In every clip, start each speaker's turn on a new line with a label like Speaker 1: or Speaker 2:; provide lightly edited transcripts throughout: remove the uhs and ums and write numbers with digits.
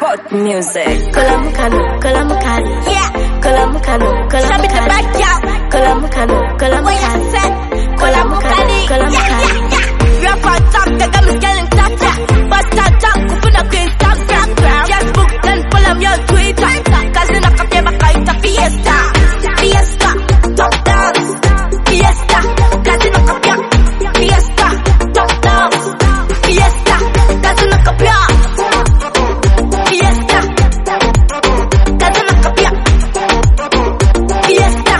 Speaker 1: Sport music.
Speaker 2: Kalamukano, yeah. Kalamukano, Kalamukano, Rap on top, the gum is getting tougher. Bust on top, kupuna queen stop, just book and follow me on Twitter. Cause in a cafe, bakaita fiesta. Fiesta, top dance. Fiesta, cause in a cafe. Fiesta, top dance. Fiesta, cause in a cafe. Fiesta, cause in a cafe. Fiesta,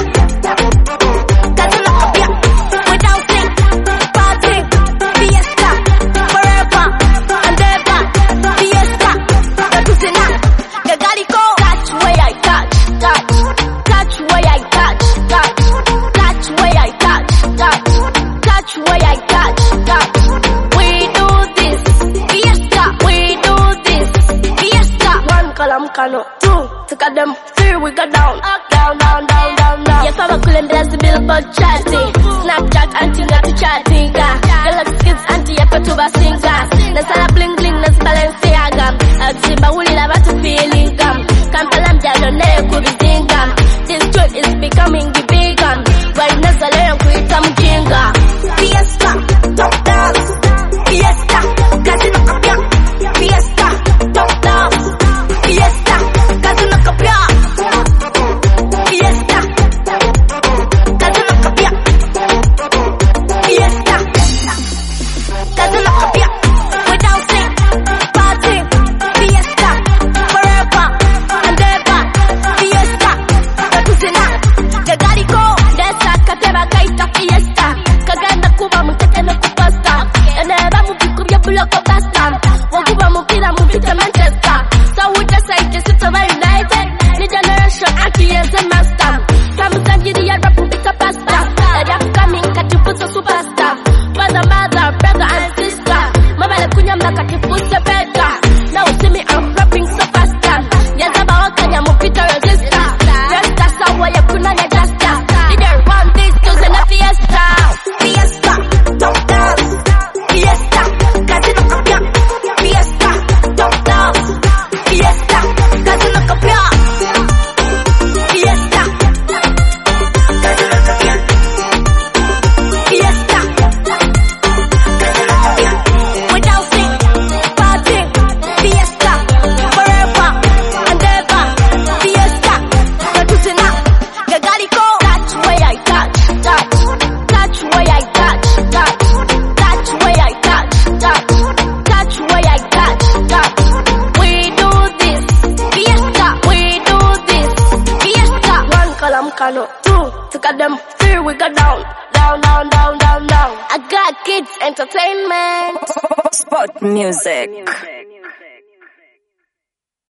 Speaker 2: cause in a cafe. We're dancing, partying. Fiesta, forever and ever. Fiesta, that is enough. You gotta go. Touch where I touch, touch where I touch, touch where I touch, touch where I touch. We do this, Fiesta. We do this, Fiesta. One Kalamukano, two took them, three we go down, down. Yes, I'm a cool and there's the billboard chatting. Snapchat anti not to chatting. Galaxy kids anti yapa to basinga. Nasala bling bling nas Balenciaga. Agzimba wuli la batu feeling gum. Kampalam jalo nere kubizinga. This joint is becoming the big gun. When Nazalea kuita mjinga. Fiesta, top dance. Fiesta, casino kapia. Fiesta, top dance. Fiesta, casino kapia. Fiesta, casino kapia. Fiesta, casino kapia. We're dancing, partying. Fiesta, forever and ever. Fiesta, that is enough. You gotta go. Desa kateba kaita fiesta. Kaganda kuba mutete no kupasta. Eneba mubikubya buloko basta. Wakuba mupira mupita Manchester. So we just say this is united. Ni generation akiyenze and master. Kamusanjiri ya rap mupita pasta. Rap coming katifusa superstar. Father, mother, brother and sister. Mama le kunyamba katifusa better. Now see me I'm rapping so faster. Yazaba wakanya mupita resistor. Resta sawa ya kunanya jasta. Didn't run this to the fiesta. Fiesta, top dance. Fiesta, casino kapia. Fiesta, top dance. Fiesta, casino kapia. Fiesta, casino kapia. Fiesta, casino kapia. We're dancing, partying. Fiesta, forever and ever. Fiesta, that is enough. You gotta go. Touch where I touch, touch where I touch, touch where I touch, touch where I touch. We do this, Fiesta. We do this, Fiesta. One Kalamukano, two took them, three we go down. I got kids entertainment.
Speaker 1: Sport music.